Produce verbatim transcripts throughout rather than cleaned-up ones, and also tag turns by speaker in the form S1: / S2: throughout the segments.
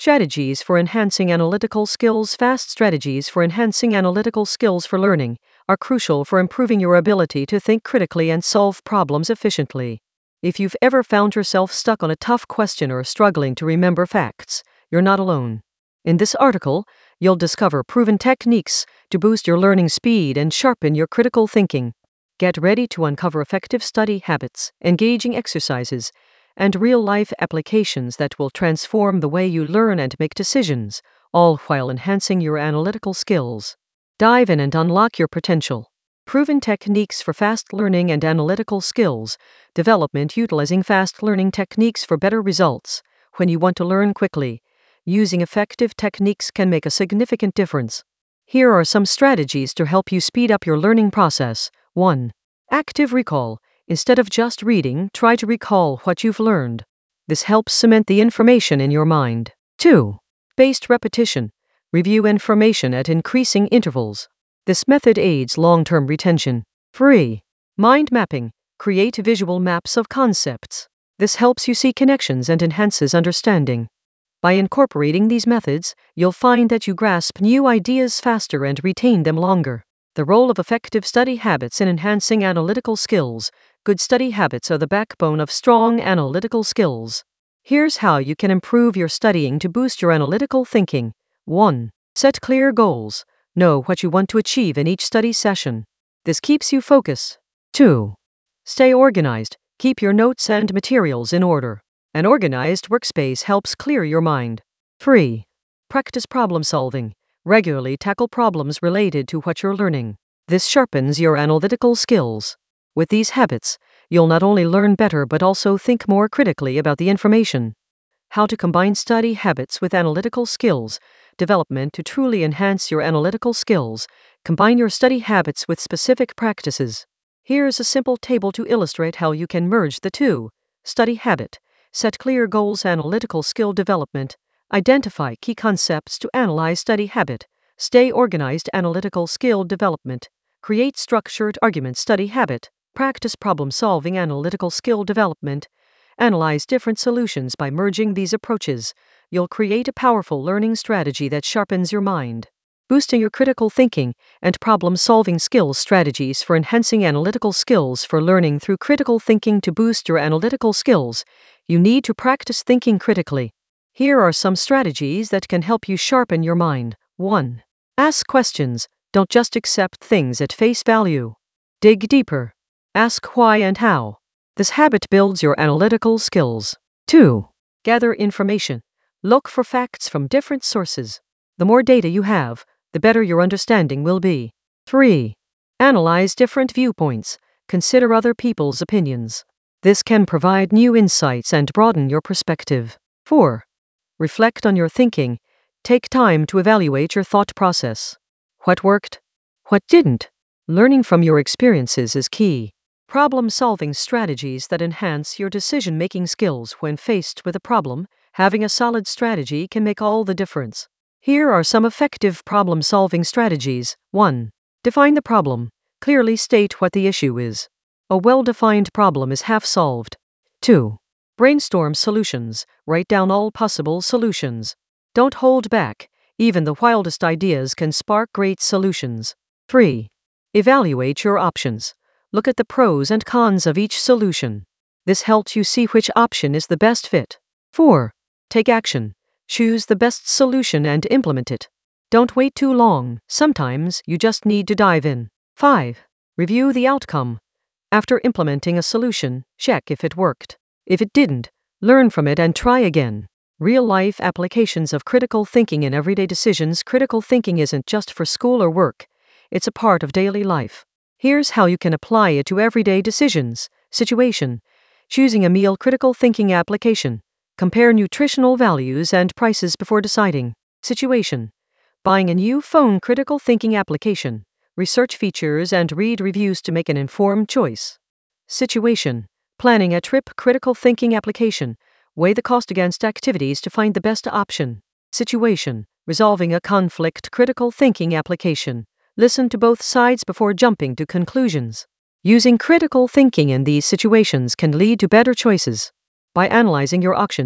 S1: Strategies for enhancing analytical skills. Fast strategies for enhancing analytical skills for learning are crucial for improving your ability to think critically and solve problems efficiently. If you've ever found yourself stuck on a tough question or struggling to remember facts, you're not alone. In this article, you'll discover proven techniques to boost your learning speed and sharpen your critical thinking. Get ready to uncover effective study habits, engaging exercises, and real-life applications that will transform the way you learn and make decisions, all while enhancing your analytical skills. Dive in and unlock your potential. Proven techniques for fast learning and analytical skills development. Utilizing fast learning techniques for better results. When you want to learn quickly, using effective techniques can make a significant difference. Here are some strategies to help you speed up your learning process. one. Active recall. Instead of just reading, try to recall what you've learned. This helps cement the information in your mind. two. Spaced repetition. Review information at increasing intervals. This method aids long-term retention. three. Mind mapping. Create visual maps of concepts. This helps you see connections and enhances understanding. By incorporating these methods, you'll find that you grasp new ideas faster and retain them longer. The role of effective study habits in enhancing analytical skills. Good study habits are the backbone of strong analytical skills. Here's how you can improve your studying to boost your analytical thinking. one. Set clear goals. Know what you want to achieve in each study session. This keeps you focused. two. Stay organized. Keep your notes and materials in order. An organized workspace helps clear your mind. three. Practice problem solving. Regularly tackle problems related to what you're learning. This sharpens your analytical skills. With these habits, you'll not only learn better but also think more critically about the information. How to combine study habits with analytical skills development. To truly enhance your analytical skills, combine your study habits with specific practices. Here's a simple table to illustrate how you can merge the two. Study habit. Set clear goals. Analytical skill development. Identify key concepts to analyze. Study habit. Stay organized. Analytical skill development. Create structured arguments. Study habit. Practice problem solving. Analytical skill development. Analyze different solutions. By merging these approaches, you'll create a powerful learning strategy that sharpens your mind. Boosting your critical thinking and problem-solving skills. Strategies for enhancing analytical skills for learning. Through critical thinking. To boost your analytical skills, you need to practice thinking critically. Here are some strategies that can help you sharpen your mind. one. Ask questions. Don't just accept things at face value. Dig deeper. Ask why and how. This habit builds your analytical skills. two. Gather information. Look for facts from different sources. The more data you have, the better your understanding will be. three. Analyze different viewpoints. Consider other people's opinions. This can provide new insights and broaden your perspective. four. Reflect on your thinking. Take time to evaluate your thought process. What worked? What didn't? Learning from your experiences is key. Problem-solving strategies that enhance your decision-making skills. When faced with a problem, having a solid strategy can make all the difference. Here are some effective problem-solving strategies. one. Define the problem. Clearly state what the issue is. A well-defined problem is half solved. two. Brainstorm solutions. Write down all possible solutions. Don't hold back. Even the wildest ideas can spark great solutions. three. Evaluate your options. Look at the pros and cons of each solution. This helps you see which option is the best fit. four. Take action. Choose the best solution and implement it. Don't wait too long. Sometimes you just need to dive in. five. Review the outcome. After implementing a solution, check if it worked. If it didn't, learn from it and try again. Real-life applications of critical thinking in everyday decisions. Critical thinking isn't just for school or work. It's a part of daily life. Here's how you can apply it to everyday decisions. Situation. Choosing a meal. Critical thinking application. Compare nutritional values and prices before deciding. Situation. Buying a new phone. Critical thinking application. Research features and read reviews to make an informed choice. Situation. Planning a trip. Critical thinking application. Weigh the cost against activities to find the best option. Situation. Resolving a conflict. Critical thinking application. Listen to both sides before jumping to conclusions. Using critical thinking in these situations can lead to better choices. By analyzing your options,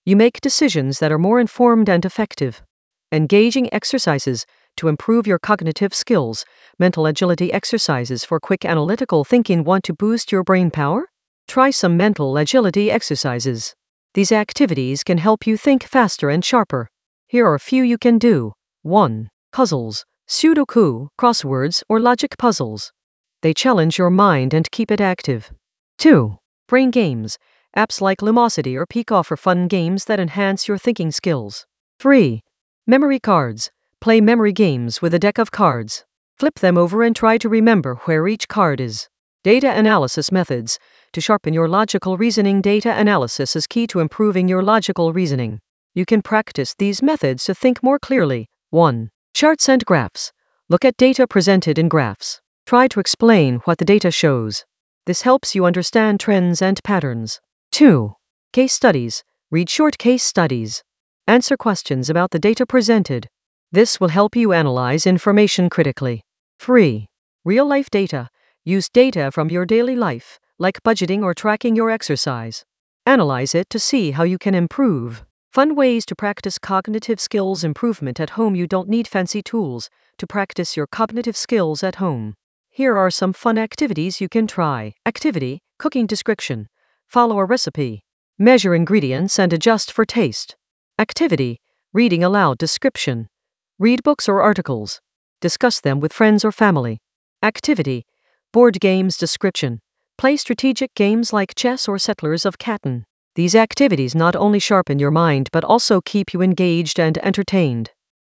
S1: You make decisions that are more informed and effective. Engaging exercises to improve your cognitive skills. Mental agility exercises for quick analytical thinking. Want to boost your brain power? Try some mental agility exercises. These activities can help you think faster and sharper. Here are a few you can do. one. Puzzles, Sudoku, crosswords, or logic puzzles. They challenge your mind and keep it active. two. Brain games. Apps like Lumosity or Peak offer fun games that enhance your thinking skills. three. Memory cards. Play memory games with a deck of cards. Flip them over and try to remember where each card is. Data analysis methods. To sharpen your logical reasoning, data analysis is key to improving your logical reasoning. You can practice these methods to think more clearly. one. Charts and graphs. Look at data presented in graphs. Try to explain what the data shows. This helps you understand trends and patterns. two. Case studies. Read short case studies. Answer questions about the data presented. This will help you analyze information critically. three. Real-life data. Use data from your daily life, like budgeting or tracking your exercise. Analyze it to see how you can improve. Fun ways to practice cognitive skills improvement at home. You don't need fancy tools to practice your cognitive skills at home. Here are some fun activities you can try. Activity, cooking description. Follow a recipe. Measure ingredients and adjust for taste. Activity, reading aloud description. Read books or articles. Discuss them with friends or family. Activity, board games description. Play strategic games like chess or Settlers of Catan. These activities not only sharpen your mind but also keep you engaged and entertained.